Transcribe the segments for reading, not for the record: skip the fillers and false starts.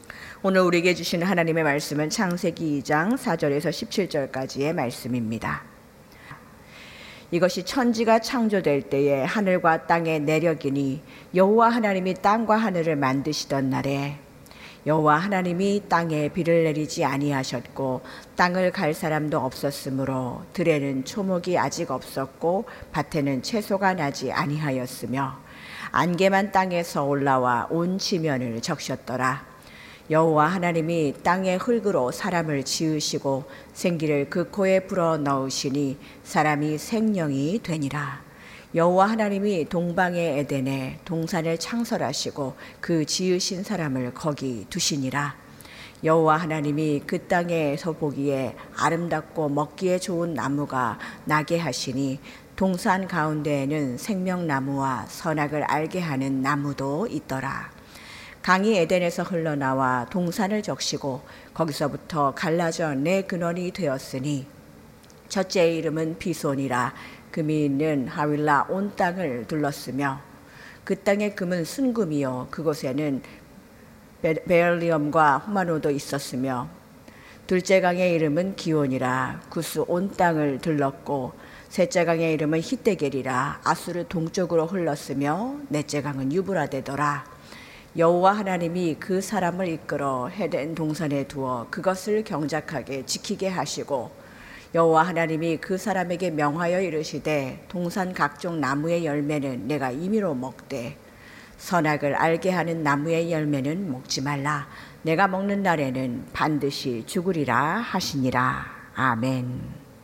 오늘 우리에게 주시는 하나님의 말씀은 창세기 2장 4절에서 17절까지의 말씀입니다. 이것이 천지가 창조될 때에 하늘과 땅의 내력이니 여호와 하나님이 땅과 하늘을 만드시던 날에 여호와 하나님이 땅에 비를 내리지 아니하셨고 땅을 갈 사람도 없었으므로 들에는 초목이 아직 없었고 밭에는 채소가 나지 아니하였으며 안개만 땅에서 올라와 온 지면을 적셨더라. 여호와 하나님이 땅의 흙으로 사람을 지으시고 생기를 그 코에 불어 넣으시니 사람이 생명이 되니라. 여호와 하나님이 동방의 에덴에 동산을 창설하시고 그 지으신 사람을 거기 두시니라. 여호와 하나님이 그 땅에서 보기에 아름답고 먹기에 좋은 나무가 나게 하시니 동산 가운데에는 생명나무와 선악을 알게 하는 나무도 있더라. 강이 에덴에서 흘러나와 동산을 적시고 거기서부터 갈라져 네 근원이 되었으니 첫째의 이름은 비손이라. 금이 있는 하윌라 온 땅을 둘렀으며 그 땅의 금은 순금이요 그곳에는 베를리엄과 후마노도 있었으며 둘째 강의 이름은 기온이라. 구스 온 땅을 둘렀고 셋째 강의 이름은 히데겔이라. 아수르 동쪽으로 흘렀으며 넷째 강은 유브라데더라. 여호와 하나님이 그 사람을 이끌어 에덴 동산에 두어 그것을 경작하게 지키게 하시고 여호와 하나님이 그 사람에게 명하여 이르시되 동산 각종 나무의 열매는 내가 임의로 먹되 선악을 알게 하는 나무의 열매는 먹지 말라. 내가 먹는 날에는 반드시 죽으리라 하시니라. 아멘.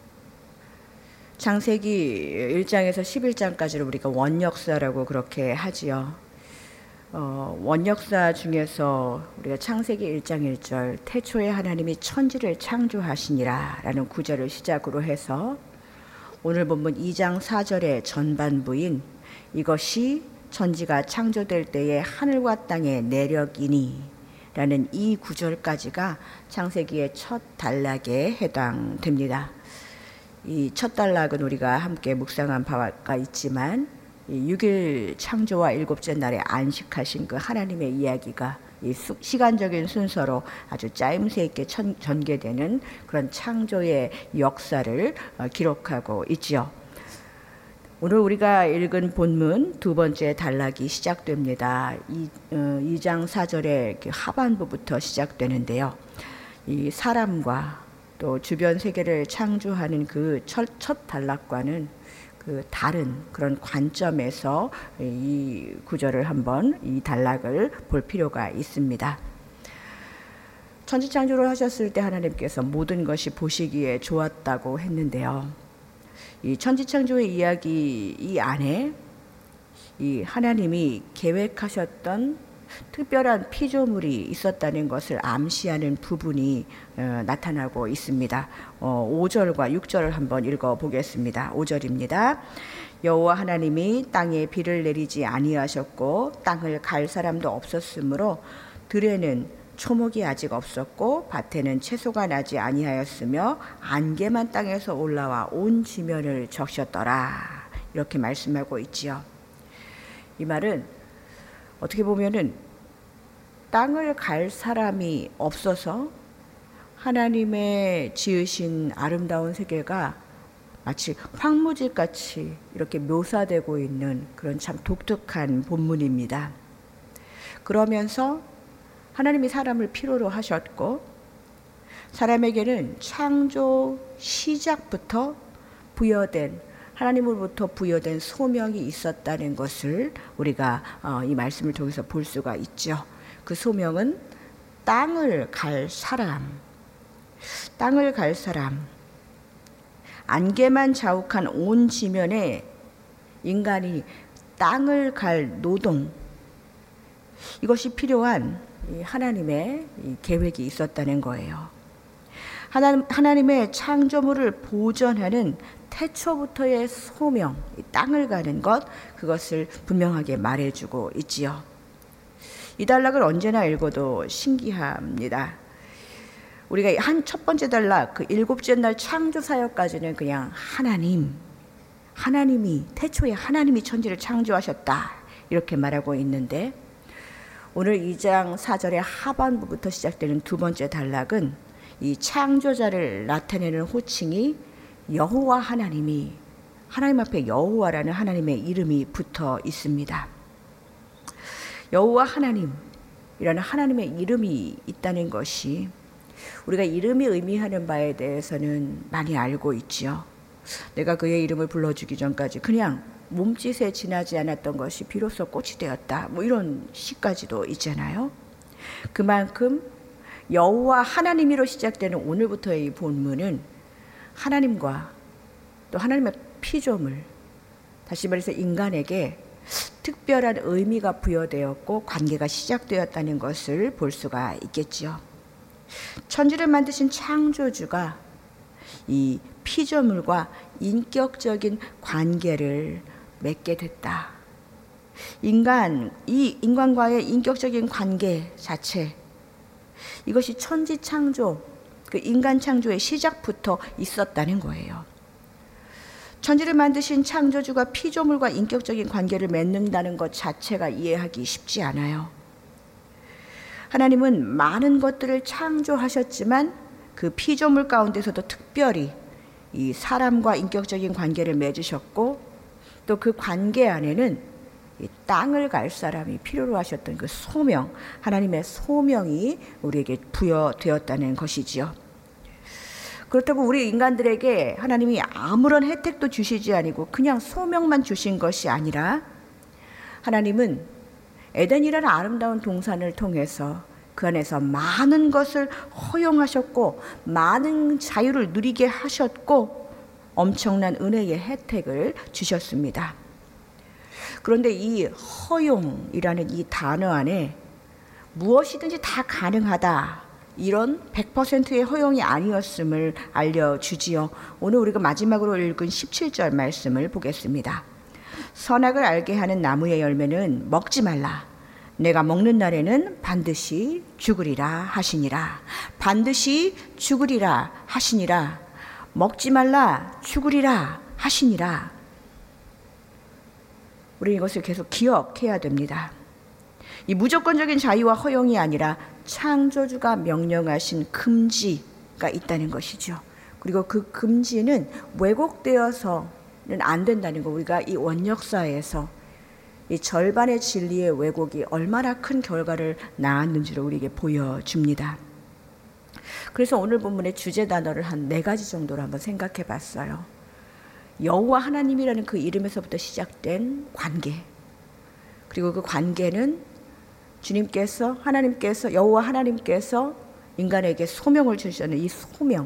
창세기 1장에서 11장까지를 우리가 원역사라고 그렇게 하지요. 원역사 중에서 우리가 창세기 1장 1절 태초에 하나님이 천지를 창조하시니라 라는 구절을 시작으로 해서 오늘 본문 2장 4절의 전반부인 이것이 천지가 창조될 때에 하늘과 땅의 내력이니 라는 이 구절까지가 창세기의 첫 단락에 해당됩니다. 이 첫 단락은 우리가 함께 묵상한 바가 있지만 6일 창조와 일곱째 날에 안식하신 그 하나님의 이야기가 이 시간적인 순서로 아주 짜임새 있게 전개되는 그런 창조의 역사를 기록하고 있지요. 오늘 우리가 읽은 본문 두 번째 단락이 시작됩니다. 2장 4절의 하반부부터 시작되는데요. 이 사람과 또 주변 세계를 창조하는 그 첫 단락과는 그 다른 그런 관점에서 이 구절을 한번 이 단락을 볼 필요가 있습니다. 천지창조를 하셨을 때 하나님께서 모든 것이 보시기에 좋았다고 했는데요. 이 천지창조의 이야기 이 안에 이 하나님이 계획하셨던 특별한 피조물이 있었다는 것을 암시하는 부분이 나타나고 있습니다. 5절과 6절을 한번 읽어보겠습니다. 5절입니다. 여호와 하나님이 땅에 비를 내리지 아니하셨고 땅을 갈 사람도 없었으므로 들에는 초목이 아직 없었고 밭에는 채소가 나지 아니하였으며 안개만 땅에서 올라와 온 지면을 적셨더라. 이렇게 말씀하고 있지요. 이 말은 어떻게 보면은 땅을 갈 사람이 없어서 하나님의 지으신 아름다운 세계가 마치 황무지같이 이렇게 묘사되고 있는 그런 참 독특한 본문입니다. 그러면서 하나님이 사람을 필요로 하셨고 사람에게는 창조 시작부터 하나님으로부터 부여된 소명이 있었다는 것을 우리가 이 말씀을 통해서 볼 수가 있죠. 그 소명은 땅을 갈 사람, 안개만 자욱한 온 지면에 인간이 땅을 갈 노동, 이것이 필요한 하나님의 계획이 있었다는 거예요. 하나님의 창조물을 보존하는 태초부터의 소명, 땅을 가는 것, 그것을 분명하게 말해주고 있지요. 이 단락을 언제나 읽어도 신기합니다. 우리가 첫 번째 단락, 그 일곱째 날 창조 사역까지는 그냥 하나님이 태초에 하나님이 천지를 창조하셨다 이렇게 말하고 있는데 오늘 2장 4절의 하반부부터 시작되는 두 번째 단락은 이 창조자를 나타내는 호칭이 여호와 하나님 앞에 여호와라는 하나님의 이름이 붙어 있습니다. 여호와 하나님이라는 하나님의 이름이 있다는 것이 우리가 이름이 의미하는 바에 대해서는 많이 알고 있지요. 내가 그의 이름을 불러주기 전까지 그냥 몸짓에 지나지 않았던 것이 비로소 꽃이 되었다. 뭐 이런 시까지도 있잖아요. 그만큼 여호와 하나님이로 시작되는 오늘부터의 이 본문은 하나님과 또 하나님의 피조물, 다시 말해서 인간에게 특별한 의미가 부여되었고 관계가 시작되었다는 것을 볼 수가 있겠지요. 천지를 만드신 창조주가 이 피조물과 인격적인 관계를 맺게 됐다. 인간과의 인격적인 관계 자체, 이것이 천지 창조, 그 인간 창조의 시작부터 있었다는 거예요. 천지를 만드신 창조주가 피조물과 인격적인 관계를 맺는다는 것 자체가 이해하기 쉽지 않아요. 하나님은 많은 것들을 창조하셨지만 그 피조물 가운데서도 특별히 이 사람과 인격적인 관계를 맺으셨고, 또 그 관계 안에는 이 땅을 갈 사람이 필요로 하셨던 그 소명, 하나님의 소명이 우리에게 부여되었다는 것이지요. 그렇다고 우리 인간들에게 하나님이 아무런 혜택도 주시지 아니고 그냥 소명만 주신 것이 아니라, 하나님은 에덴이라는 아름다운 동산을 통해서 그 안에서 많은 것을 허용하셨고 많은 자유를 누리게 하셨고 엄청난 은혜의 혜택을 주셨습니다. 그런데 이 허용이라는 이 단어 안에 무엇이든지 다 가능하다, 이런 100%의 허용이 아니었음을 알려주지요. 오늘 우리가 마지막으로 읽은 17절 말씀을 보겠습니다. 선악을 알게 하는 나무의 열매는 먹지 말라. 내가 먹는 날에는 반드시 죽으리라 하시니라. 반드시 죽으리라 하시니라. 먹지 말라, 죽으리라 하시니라. 우리 이것을 계속 기억해야 됩니다. 이 무조건적인 자유와 허용이 아니라 창조주가 명령하신 금지가 있다는 것이죠. 그리고 그 금지는 왜곡되어서는 안 된다는 거, 우리가 이 원역사에서 이 절반의 진리의 왜곡이 얼마나 큰 결과를 낳았는지를 우리에게 보여줍니다. 그래서 오늘 본문의 주제 단어를 한 4가지 정도로 한번 생각해 봤어요. 여호와 하나님이라는 그 이름에서부터 시작된 관계, 그리고 그 관계는 주님께서, 하나님께서, 여호와 하나님께서 인간에게 소명을 주셨는 이 소명,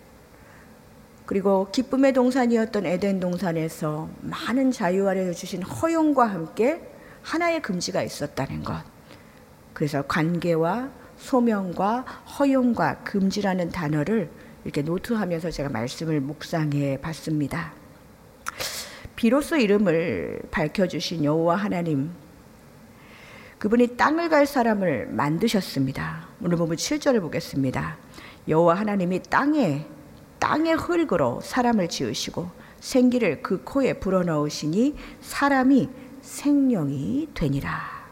그리고 기쁨의 동산이었던 에덴 동산에서 많은 자유 아래서 주신 허용과 함께 하나의 금지가 있었다는 것. 그래서 관계와 소명과 허용과 금지라는 단어를 이렇게 노트하면서 제가 말씀을 묵상해 봤습니다. 비로소 이름을 밝혀주신 여호와 하나님, 그분이 땅을 갈 사람을 만드셨습니다. 오늘 보면 7절을 보겠습니다. 여호와 하나님이 땅의 흙으로 사람을 지으시고 생기를 그 코에 불어넣으시니 사람이 생명이 되니라.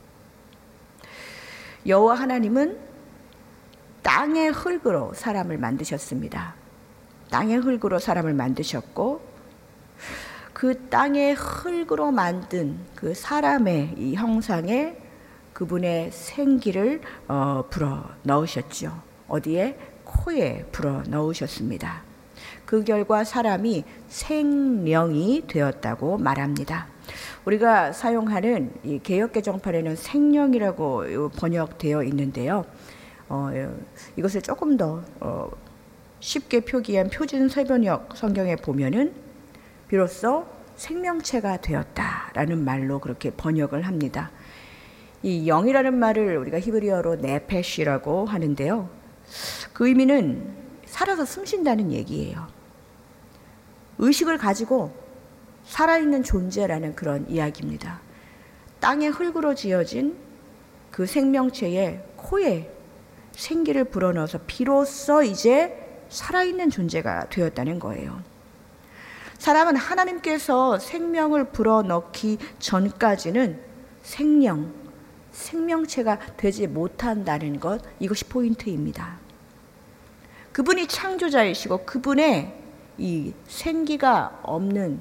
여호와 하나님은 땅의 흙으로 사람을 만드셨습니다. 땅의 흙으로 사람을 만드셨고, 그 땅의 흙으로 만든 그 사람의 이 형상에 그분의 생기를 불어 넣으셨죠. 어디에? 코에 불어 넣으셨습니다. 그 결과 사람이 생명이 되었다고 말합니다. 우리가 사용하는 이 개역개정판에는 생명이라고 번역되어 있는데요. 이것을 조금 더 쉽게 표기한 표준세번역 성경에 보면은 비로소 생명체가 되었다라는 말로 그렇게 번역을 합니다. 이 영이라는 말을 우리가 히브리어로 네페시라고 하는데요. 그 의미는 살아서 숨쉰다는 얘기예요. 의식을 가지고 살아있는 존재라는 그런 이야기입니다. 땅의 흙으로 지어진 그 생명체의 코에 생기를 불어넣어서 비로소 이제 살아있는 존재가 되었다는 거예요. 사람은 하나님께서 생명을 불어넣기 전까지는 생명체가 되지 못한다는 것, 이것이 포인트입니다. 그분이 창조자이시고 그분의 이 생기가 없는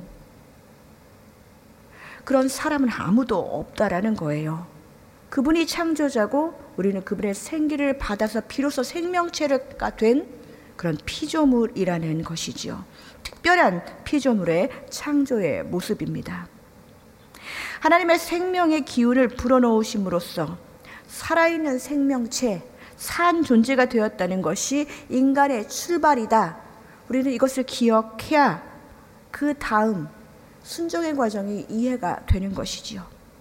그런 사람은 아무도 없다라는 거예요. 그분이 창조자고 우리는 그분의 생기를 받아서 비로소 생명체가 된 그런 피조물이라는 것이지요. 특별한 피조물의 창조의 모습입니다. 하나님의 생명의 기운을 불어넣으심으로써 살아있는 생명체, 산 존재가 되었다는 것이 인간의 출발이다. 우리는 이것을 기억해야 그 다음 순종의 과정이 이해가 되는 것이지요.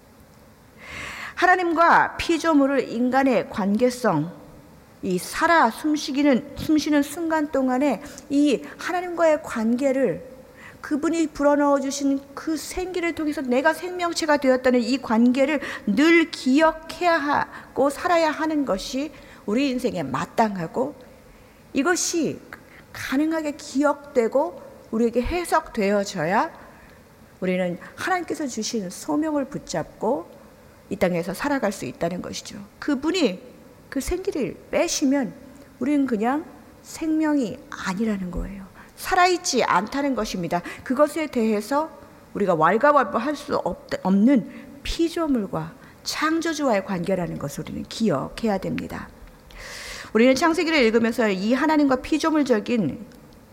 하나님과 피조물을 인간의 관계성, 이 살아 숨쉬는 순간 동안에 이 하나님과의 관계를 그분이 불어넣어 주신 그 생기를 통해서 내가 생명체가 되었다는 이 관계를 늘 기억해야 하고 살아야 하는 것이 우리 인생에 마땅하고, 이것이 가능하게 기억되고 우리에게 해석되어져야 우리는 하나님께서 주신 소명을 붙잡고 이 땅에서 살아갈 수 있다는 것이죠. 그분이 그 생기를 빼시면 우리는 그냥 생명이 아니라는 거예요. 살아있지 않다는 것입니다. 그것에 대해서 우리가 왈가왈부할 수 없는 피조물과 창조주와의 관계라는 것을 우리는 기억해야 됩니다. 우리는 창세기를 읽으면서 이 하나님과 피조물인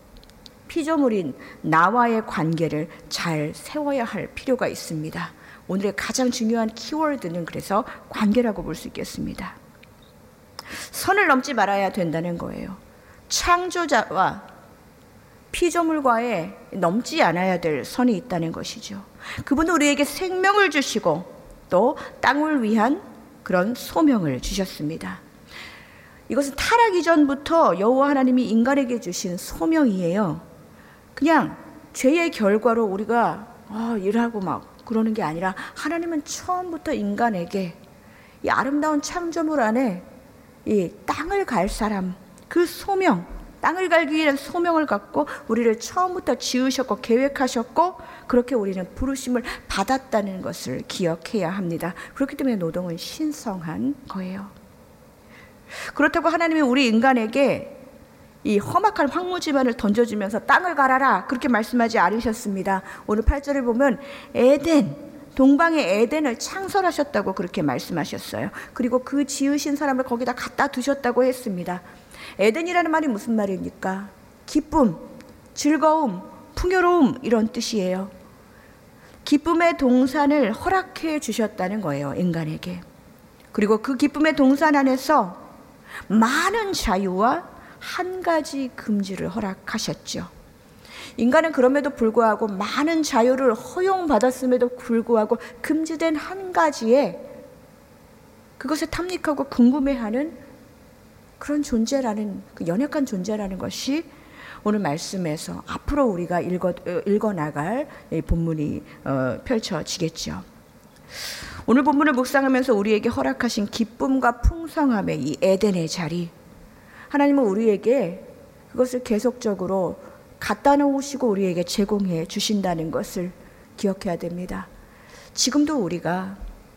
나와의 관계를 잘 세워야 할 필요가 있습니다. 오늘의 가장 중요한 키워드는 그래서 관계라고 볼 수 있겠습니다. 선을 넘지 말아야 된다는 거예요. 창조자와 피조물과의 넘지 않아야 될 선이 있다는 것이죠. 그분은 우리에게 생명을 주시고 또 땅을 위한 그런 소명을 주셨습니다. 이것은 타락 이전부터 여호와 하나님이 인간에게 주신 소명이에요. 그냥 죄의 결과로 우리가 일하고 막 그러는 게 아니라 하나님은 처음부터 인간에게 이 아름다운 창조물 안에 이 땅을 갈 사람, 그 소명, 땅을 갈기 위한 소명을 갖고 우리를 처음부터 지으셨고 계획하셨고, 그렇게 우리는 부르심을 받았다는 것을 기억해야 합니다. 그렇기 때문에 노동은 신성한 거예요. 그렇다고 하나님이 우리 인간에게 이 험악한 황무지만을 던져주면서 땅을 갈아라 그렇게 말씀하지 않으셨습니다. 오늘 8절을 보면 동방의 에덴을 창설하셨다고 그렇게 말씀하셨어요. 그리고 그 지으신 사람을 거기다 갖다 두셨다고 했습니다. 에덴이라는 말이 무슨 말입니까? 기쁨, 즐거움, 풍요로움, 이런 뜻이에요. 기쁨의 동산을 허락해 주셨다는 거예요, 인간에게. 그리고 그 기쁨의 동산 안에서 많은 자유와 한 가지 금지를 허락하셨죠. 인간은 그럼에도 불구하고 많은 자유를 허용받았음에도 불구하고 금지된 한 가지에 그것에 탐닉하고 궁금해하는 그런 존재라는, 그 연약한 존재라는 것이 오늘 말씀에서 앞으로 우리가 읽어나갈 본문이 펼쳐지겠죠. 오늘 본문을 묵상하면서 우리에게 허락하신 기쁨과 풍성함의 이 에덴의 자리, 하나님은 우리에게 그것을 계속적으로 갖다 놓으시고 우리에게 제공해 주신다는 것을 기억해야 됩니다. 지금도 우리가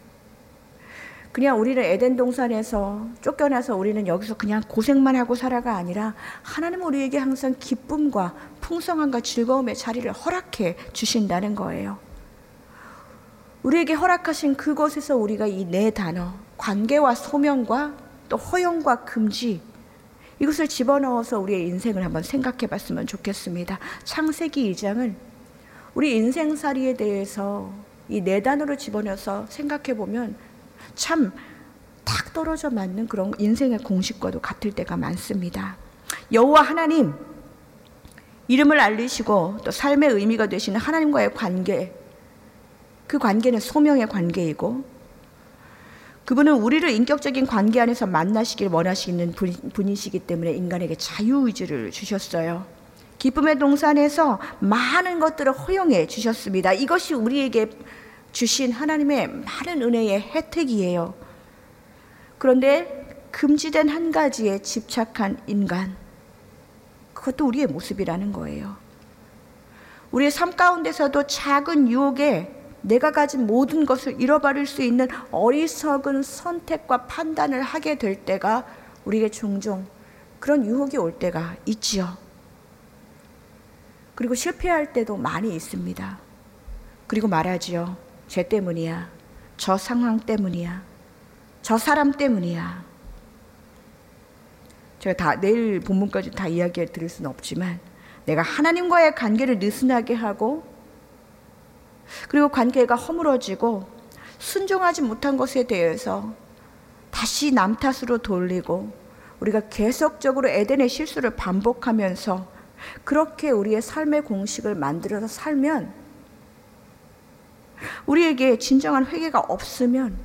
그냥 우리는 에덴 동산에서 쫓겨나서 우리는 여기서 그냥 고생만 하고 살아가 아니라 하나님은 우리에게 항상 기쁨과 풍성함과 즐거움의 자리를 허락해 주신다는 거예요. 우리에게 허락하신 그곳에서 우리가 이 네 단어, 관계와 소명과 또 허용과 금지, 이것을 집어넣어서 우리의 인생을 한번 생각해 봤으면 좋겠습니다. 창세기 2장은 우리 인생살이에 대해서 이 네 단어를 집어넣어서 생각해 보면 참 딱 떨어져 맞는 그런 인생의 공식과도 같을 때가 많습니다. 여호와 하나님, 이름을 알리시고 또 삶의 의미가 되시는 하나님과의 관계, 그 관계는 소명의 관계이고, 그분은 우리를 인격적인 관계 안에서 만나시길 원하시는 분이시기 때문에 인간에게 자유의지를 주셨어요. 기쁨의 동산에서 많은 것들을 허용해 주셨습니다. 이것이 우리에게 주신 하나님의 많은 은혜의 혜택이에요. 그런데 금지된 한 가지에 집착한 인간, 그것도 우리의 모습이라는 거예요. 우리의 삶 가운데서도 작은 유혹에 내가 가진 모든 것을 잃어버릴 수 있는 어리석은 선택과 판단을 하게 될 때가 우리에게 종종 그런 유혹이 올 때가 있지요. 그리고 실패할 때도 많이 있습니다. 그리고 말하지요. 쟤 때문이야. 저 상황 때문이야. 저 사람 때문이야. 제가 다 내일 본문까지 다 이야기 드릴 수는 없지만 내가 하나님과의 관계를 느슨하게 하고 그리고 관계가 허물어지고 순종하지 못한 것에 대해서 다시 남 탓으로 돌리고 우리가 계속적으로 에덴의 실수를 반복하면서 그렇게 우리의 삶의 공식을 만들어서 살면 우리에게 진정한 회개가 없으면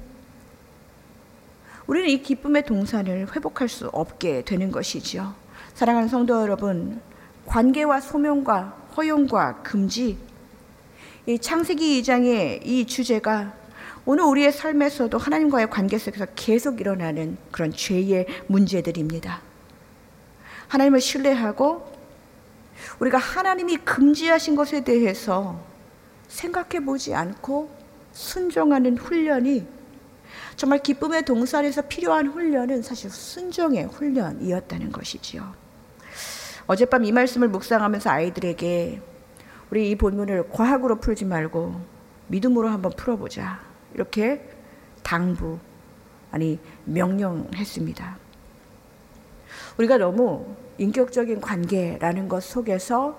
우리는 이 기쁨의 동산을 회복할 수 없게 되는 것이지요. 사랑하는 성도 여러분, 관계와 소명과 허용과 금지, 이 창세기 2장의 이 주제가 오늘 우리의 삶에서도 하나님과의 관계 속에서 계속 일어나는 그런 죄의 문제들입니다. 하나님을 신뢰하고 우리가 하나님이 금지하신 것에 대해서 생각해 보지 않고 순종하는 훈련이 정말 기쁨의 동산에서 필요한 훈련은 사실 순종의 훈련이었다는 것이지요. 어젯밤 이 말씀을 묵상하면서 아이들에게 우리 이 본문을 과학으로 풀지 말고 믿음으로 한번 풀어보자. 이렇게 명령했습니다. 우리가 너무 인격적인 관계라는 것 속에서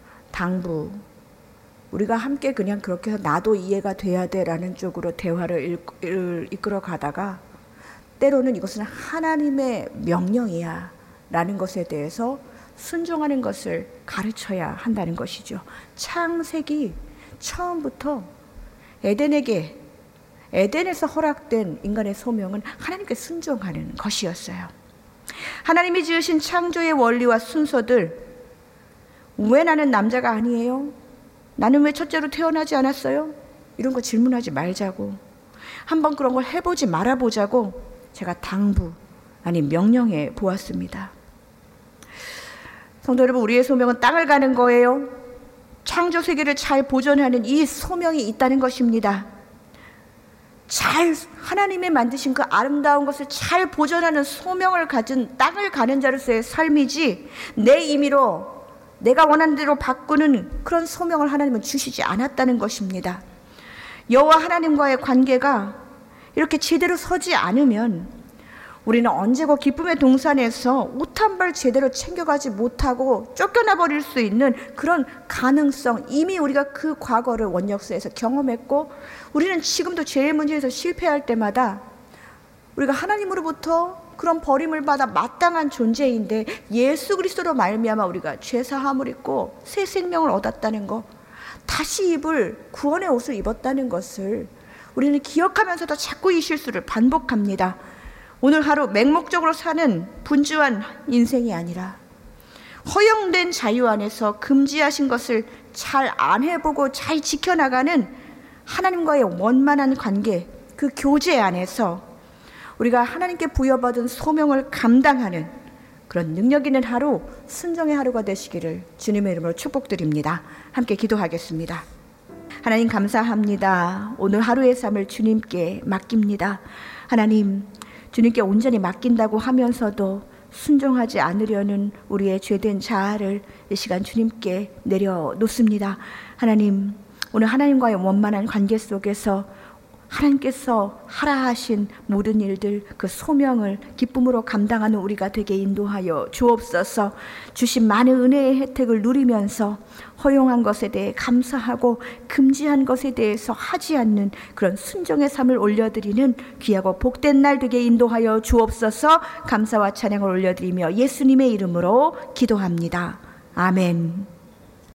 우리가 함께 그냥 그렇게 해서 나도 이해가 돼야 돼라는 쪽으로 대화를 이끌어 가다가 때로는 이것은 하나님의 명령이야 라는 것에 대해서 순종하는 것을 가르쳐야 한다는 것이죠. 창세기 처음부터 에덴에서 허락된 인간의 소명은 하나님께 순종하는 것이었어요. 하나님이 지으신 창조의 원리와 순서들, 왜 나는 남자가 아니에요? 나는 왜 첫째로 태어나지 않았어요? 이런 거 질문하지 말자고, 한번 그런 걸 해보지 말아보자고 제가 명령해 보았습니다. 성도 여러분, 우리의 소명은 땅을 가는 거예요. 창조 세계를 잘 보존하는 이 소명이 있다는 것입니다. 하나님의 만드신 그 아름다운 것을 잘 보존하는 소명을 가진 땅을 가는 자로서의 삶이지, 내 임의로 내가 원하는 대로 바꾸는 그런 소명을 하나님은 주시지 않았다는 것입니다. 여호와 하나님과의 관계가 이렇게 제대로 서지 않으면 우리는 언제고 기쁨의 동산에서 옷 한 벌 제대로 챙겨가지 못하고 쫓겨나 버릴 수 있는 그런 가능성, 이미 우리가 그 과거를 원역사에서 경험했고, 우리는 지금도 죄의 문제에서 실패할 때마다 우리가 하나님으로부터 그런 버림을 받아 마땅한 존재인데 예수 그리스도로 말미암아 우리가 죄사함을 입고 새 생명을 얻었다는 것, 다시 입을 구원의 옷을 입었다는 것을 우리는 기억하면서도 자꾸 이 실수를 반복합니다. 오늘 하루 맹목적으로 사는 분주한 인생이 아니라 허용된 자유 안에서 금지하신 것을 잘 안 해보고 잘 지켜나가는 하나님과의 원만한 관계, 그 교제 안에서 우리가 하나님께 부여받은 소명을 감당하는 그런 능력 있는 하루, 순종의 하루가 되시기를 주님의 이름으로 축복드립니다. 함께 기도하겠습니다. 하나님 감사합니다. 오늘 하루의 삶을 주님께 맡깁니다. 하나님, 주님께 온전히 맡긴다고 하면서도 순종하지 않으려는 우리의 죄된 자아를 이 시간 주님께 내려놓습니다. 하나님, 오늘 하나님과의 원만한 관계 속에서 하나님께서 하라 하신 모든 일들, 그 소명을 기쁨으로 감당하는 우리가 되게 인도하여 주옵소서. 주신 많은 은혜의 혜택을 누리면서 허용한 것에 대해 감사하고 금지한 것에 대해서 하지 않는 그런 순종의 삶을 올려드리는 귀하고 복된 날 되게 인도하여 주옵소서. 감사와 찬양을 올려드리며 예수님의 이름으로 기도합니다. 아멘.